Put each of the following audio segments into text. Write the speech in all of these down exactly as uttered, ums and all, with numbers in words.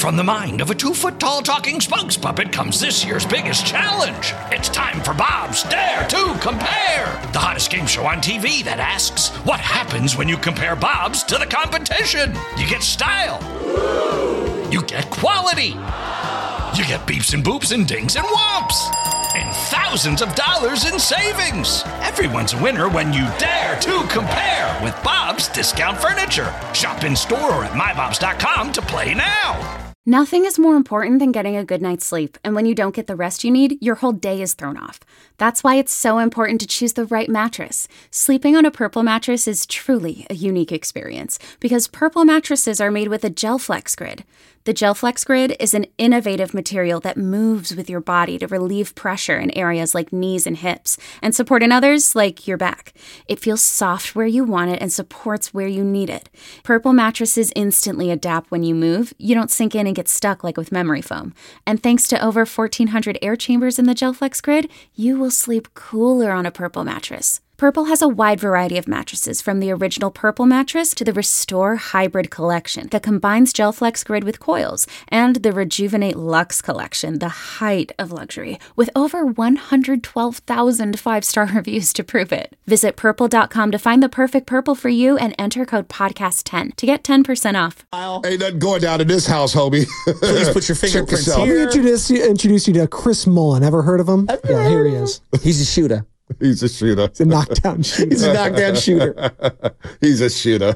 from the mind of a two-foot-tall talking spokes puppet comes this year's biggest challenge. It's time for Bob's Dare to Compare, the hottest game show on T V that asks, what happens when you compare Bobs to the competition? You get style. You get quality. You get beeps and boops and dings and whomps. And thousands of dollars in savings. Everyone's a winner when you dare to compare with Bob's Discount Furniture. Shop in store or at my bobs dot com to play now. Nothing is more important than getting a good night's sleep, and when you don't get the rest you need, your whole day is thrown off. That's why it's so important to choose the right mattress. Sleeping on a Purple mattress is truly a unique experience, because Purple mattresses are made with a GelFlex Grid. The GelFlex Grid is an innovative material that moves with your body to relieve pressure in areas like knees and hips, and support in others like your back. It feels soft where you want it and supports where you need it. Purple mattresses instantly adapt when you move. You don't sink in and get stuck like with memory foam. And thanks to over fourteen hundred air chambers in the GelFlex Grid, you will sleep cooler on a Purple mattress. Purple has a wide variety of mattresses, from the original Purple mattress to the Restore Hybrid collection that combines GelFlex Grid with coils, and the Rejuvenate Luxe collection, the height of luxury, with over one hundred twelve thousand five-star reviews to prove it. Visit purple dot com to find the perfect Purple for you and enter code podcast ten to get ten percent off. Ain't nothing going down in this house, homie. Please put your fingerprints here. Let me introduce you, introduce you to Chris Mullen. Ever heard of him? Yeah, here he is. He's a shooter. He's a shooter. He's a knockdown shooter. He's a knockdown shooter. He's a shooter.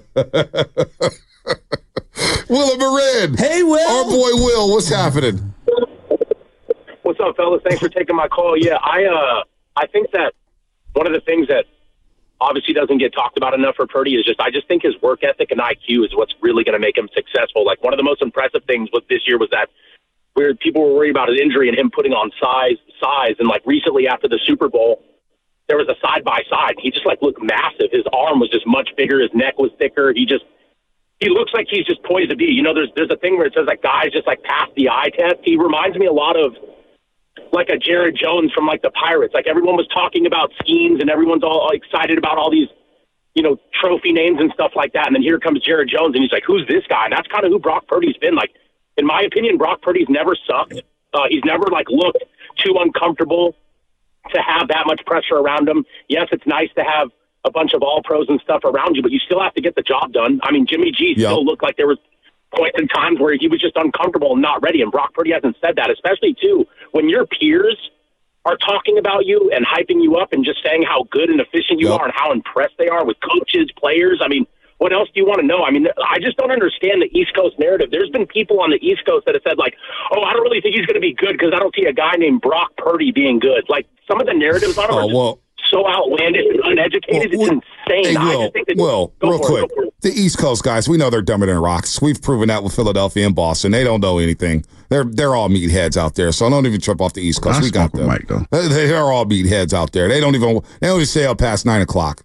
Will Marin. Hey, Will. Our boy Will. What's happening? What's up, fellas? Thanks for taking my call. Yeah, I uh, I think that one of the things that obviously doesn't get talked about enough for Purdy is just, I just think his work ethic and I Q is what's really going to make him successful. Like, one of the most impressive things with this year was that where people were worried about his injury and him putting on size, size. And like recently after the Super Bowl, there was a side-by-side. He just, like, looked massive. His arm was just much bigger. His neck was thicker. He just – he looks like he's just poised to be. You know, there's there's a thing where it says, like, guys just, like, pass the eye test. He reminds me a lot of, like, a Jared Jones from, like, the Pirates. Like, everyone was talking about schemes, and everyone's all excited about all these, you know, trophy names and stuff like that. And then here comes Jared Jones, and he's like, who's this guy? And that's kind of who Brock Purdy's been. Like, in my opinion, Brock Purdy's never sucked. Uh, he's never, like, looked too uncomfortable to have that much pressure around him. Yes, it's nice to have a bunch of all-pros and stuff around you, but you still have to get the job done. I mean, Jimmy G yep. still looked like there was points and times where he was just uncomfortable and not ready, and Brock Purdy hasn't said that, especially, too, when your peers are talking about you and hyping you up and just saying how good and efficient you yep. are and how impressed they are with coaches, players. I mean, what else do you want to know? I mean, I just don't understand the East Coast narrative. There's been people on the East Coast that have said, like, oh, I don't really think he's going to be good because I don't see a guy named Brock Purdy being good. Like, some of the narratives on him oh, are well, so outlandish and uneducated. Well, it's insane. Hey, Will, I just think that Will real it, quick, the East Coast guys, we know they're dumber than rocks. We've proven that with Philadelphia and Boston. They don't know anything. They're they're all meatheads out there, so don't even trip off the East Coast. I we got them. Mike, though. They're all meatheads out there. They don't even they don't even stay up past nine o'clock.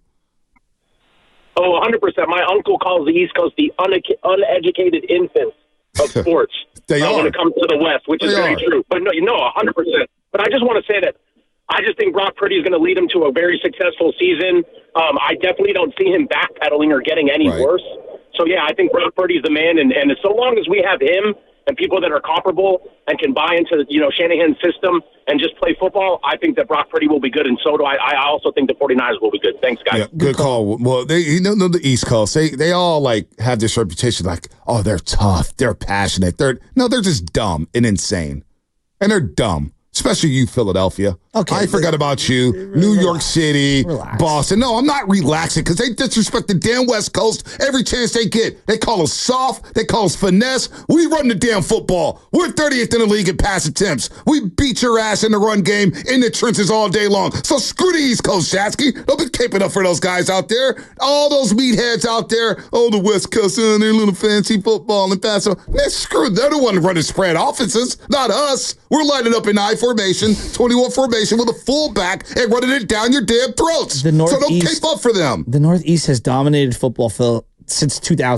Oh, one hundred percent. My uncle calls the East Coast the une- uneducated infants of sports. They uh, are. When it comes to the West, which they is very are. true. But no, you know, one hundred percent. But I just want to say that I just think Brock Purdy is going to lead him to a very successful season. Um, I definitely don't see him backpedaling or getting any right. worse. So, yeah, I think Brock Purdy's the man. And, and so long as we have him and people that are comparable and can buy into, you know, Shanahan's system and just play football, I think that Brock Purdy will be good, and so do I. I also think the 49ers will be good. Thanks, guys. Yeah, good, good call. call. Well, they you know the East Coast, they they all like have this reputation like, oh, they're tough, they're passionate. They're no, they're just dumb and insane. And they're dumb. Especially you, Philadelphia. Okay. I forgot about you. Relax. New York City, Relax. Boston. No, I'm not relaxing because they disrespect the damn West Coast every chance they get. They call us soft. They call us finesse. We run the damn football. We're thirtieth in the league in pass attempts. We beat your ass in the run game in the trenches all day long. So screw the East Coast, Shatsky. Don't be caping up for those guys out there. All those meatheads out there. Oh, the West Coast, uh, they're little fancy football and pass. Man, screw. They're the one running spread offenses, not us. We're lining up in I formation, twenty-one formation with a fullback and running it down your damn throats. The so don't Northeast, cape up for them. The Northeast has dominated football, Phil, since two thousand.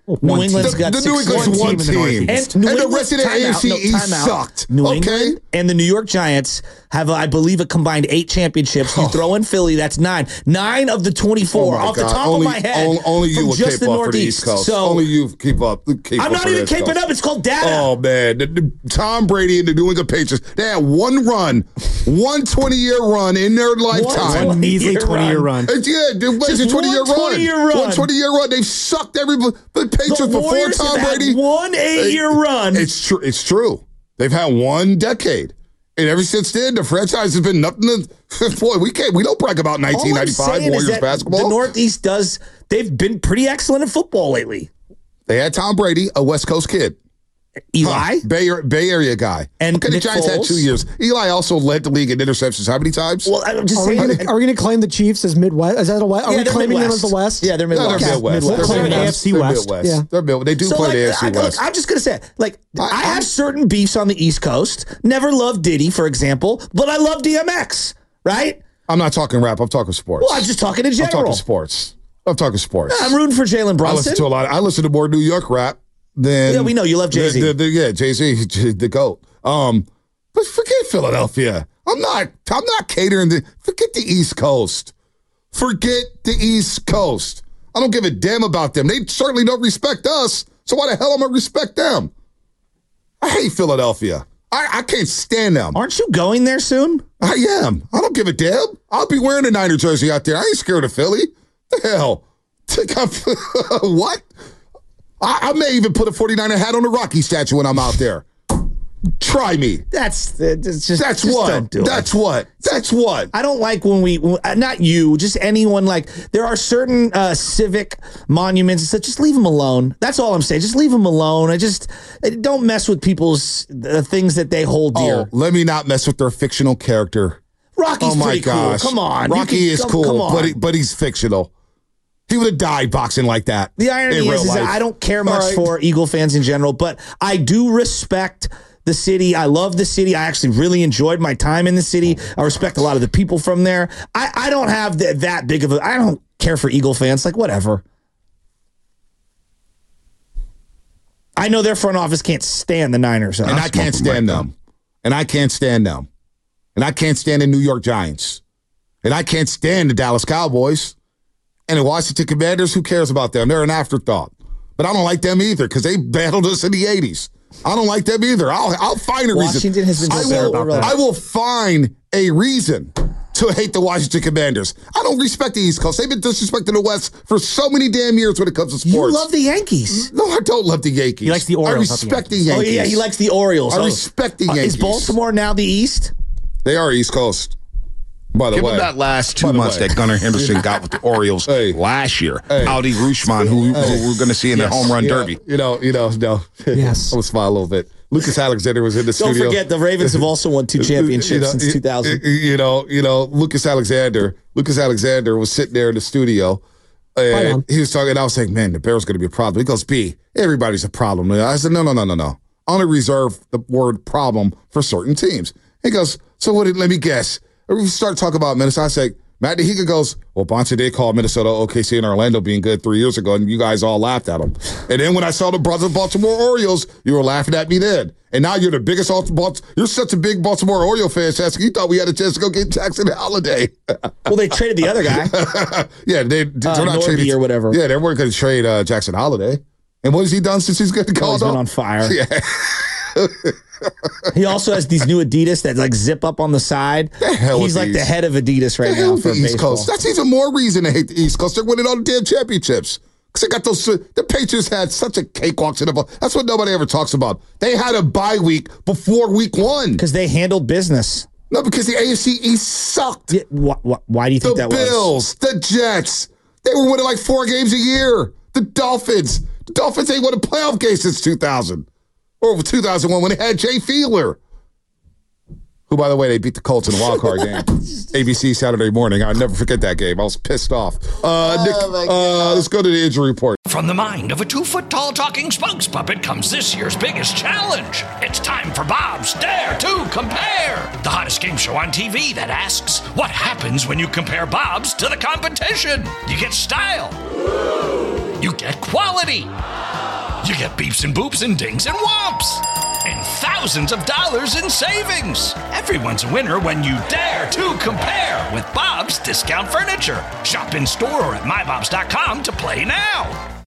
New England's the, got the six New England's one one team in the team, Northeast. and, New the England- rest of the time A F C out, no, East time out. sucked. New okay, England and the New York Giants have, uh, I believe, a combined eight championships. You throw in Philly, that's nine. Nine of the twenty-four Oh my off the God. top only, of my head. Only, only you from will just keep the up for the Northeast. East Coast. So only you keep up. Keep I'm up not for even the East keeping Coast. up. It's called data. Oh man, the, the, Tom Brady and the New England Patriots. They had one run, one twenty-year run in their lifetime. One measly Year twenty-year run. It's, yeah, it was Just a twenty-year one run. twenty-year run. One twenty-year run. They've sucked every the Patriots The before Warriors Tom have had Brady. one eight-year run. It's true. It's true. They've had one decade, and ever since then, the franchise has been nothing. To, boy, we can't. We don't brag about nineteen ninety-five All I'm saying is Warriors that basketball. The Northeast does. They've been pretty excellent at football lately. They had Tom Brady, a West Coast kid. Eli. Huh. Bay, Bay Area guy. And okay, the Nick Giants had Foles. two years. Eli also led the league in interceptions. How many times? Well, I'm just Are we saying. gonna are we gonna claim the Chiefs as Midwest? Is that a West? Are Yeah, we they're claiming them Midwest. as the West? Yeah, they're no, Midwest. they're Okay. Midwest. Midwest. They're Claim Midwest. A F C They're West. Midwest. Yeah. They're Mid- They do So play like, the A F C I, look, West. I'm just gonna say, like, I, I- have certain beefs on the East Coast. Never loved Diddy, for example, but I love D M X, right? I'm not talking rap. I'm talking sports. Well, I'm just talking in I'm general. talking sports. I'm talking sports. I'm rooting for Jalen I Brunson. listen to a lot. I listen to more New York rap than. Yeah, we know you love Jay-Z. the- the- the- Yeah, Jay Z, the goat. Um, but forget Philadelphia. I'm not. I'm not catering to. Forget the East Coast. Forget the East Coast. I don't give a damn about them. They certainly don't respect us. So why the hell am I respect them? I hate Philadelphia. I, I can't stand them. Aren't you going there soon? I am. I don't give a damn. I'll be wearing a Niner jersey out there. I ain't scared of Philly. The hell? What? I, I may even put a forty-niner hat on the Rocky statue when I'm out there. Try me. That's that's just That's just what. Don't do That's it. what. That's what. I don't like when we, when- uh, not you, just anyone. Like there are certain uh, civic monuments and stuff. Just leave them alone. That's all I'm saying. Just leave them alone. I just uh, don't mess with people's the things that they hold dear. Oh, let me not mess with their fictional character. Rocky's Oh my pretty gosh. cool. Come on, You Rocky can- is come- cool, Come on. but he, but he's fictional. He would have died boxing like that. The irony in is, real is that life. I don't care All much right. for Eagle fans in general, but I do respect the city. I love the city. I actually really enjoyed my time in the city. I respect a lot of the people from there. I, I don't have the, that big of a, I don't care for Eagle fans. Like, whatever. I know their front office can't stand the Niners. And I can't stand them. And I can't stand them. And I can't stand the New York Giants. And I can't stand the Dallas Cowboys. And the Washington Commanders, who cares about them? They're an afterthought. But I don't like them either because they battled us in the eighties. I don't like them either. I'll I'll find a reason. Washington has been I so fair will, about that. I will find a reason to hate the Washington Commanders. I don't respect the East Coast. They've been disrespecting the West for so many damn years when it comes to You sports. love the Yankees. No, I don't love the Yankees. He likes the Orioles, I not the respect the Oh, Yankees. yeah, he likes the Orioles. I Oh. respect the Uh, Yankees. Is Baltimore now the East? They are East Coast. By the Give way, him that last two By the months way. that Gunnar Henderson got with the Orioles Hey. last year. Hey. Audi Rushman, who, who we're going to see in Yes. the home run You know- derby. You know, you know, no. Yes. I'm gonna smile a little bit. Lucas Alexander was in the Don't studio. forget, the Ravens have also won two championships You know, since you- two thousand. You know, you know, Lucas Alexander. Lucas Alexander was sitting there in the studio, Right and on. he was talking. And I was saying, "Man, the Bears going to be a problem." He goes, "B, everybody's a problem." And I said, "No, no, no, no, no. I only reserve the word problem for certain teams." He goes, "So what? Did, let me guess." And we start talking about Minnesota. I say, Matt Dehiga goes, "Well, Bonta did call Minnesota, O K C, and Orlando being good three years ago, and you guys all laughed at them. And then when I saw the brothers Baltimore Orioles, you were laughing at me then. And now you're the biggest. Baltimore, you're such a big Baltimore Oriole fan, Chasky. You thought we had a chance to go get Jackson Holiday. Well, they traded the other guy. yeah, they, they're Uh, not Norby trading or whatever. Yeah, they weren't going to trade uh, Jackson Holiday. And what has he done since he's got Oh, called he's been up? on fire. Yeah. He also has these new Adidas that like zip up on the side. The hell He's with like the these. head of Adidas right The hell now with for the East baseball. Coast. That's even more reason to hate the East Coast. They're winning all the damn championships. Because they got those. The Patriots had such a cakewalk to the ball. That's what nobody ever talks about. They had a bye week before week one. Because they handled business. No, because the A F C East sucked. Yeah, wh- wh- why do you The think that was? Bills, the Jets, they were winning like four games a year. The Dolphins, the Dolphins ain't won a playoff game since two thousand or two thousand one when they had Jay Fiedler. Who, by the way, they beat the Colts in the wild card game. A B C Saturday morning. I'll never forget that game. I was pissed off. Uh, Nick, uh, let's go to the injury report. From the mind of a two-foot-tall talking spokes puppet comes this year's biggest challenge. It's time for Bob's Dare to Compare, the hottest game show on T V that asks, what happens when you compare Bob's to the competition? You get style. You get quality. You get beeps and boops and dings and whomps. And thousands of dollars in savings. Everyone's a winner when you dare to compare with Bob's Discount Furniture. Shop in store or at my bobs dot com to play now.